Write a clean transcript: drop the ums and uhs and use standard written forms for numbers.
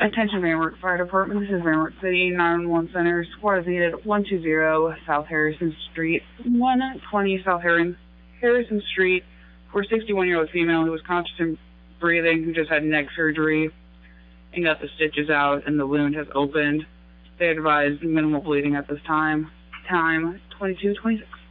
Attention Vanwert Fire Department, this is Vanwert City 911 Center. Squad is needed at 120 South Harrison Street, 120 South Harrison Street, for a 61-year-old female who was conscious and breathing, who just had neck surgery and got the stitches out and the wound has opened. They advised minimal bleeding at this time. Time 22:26.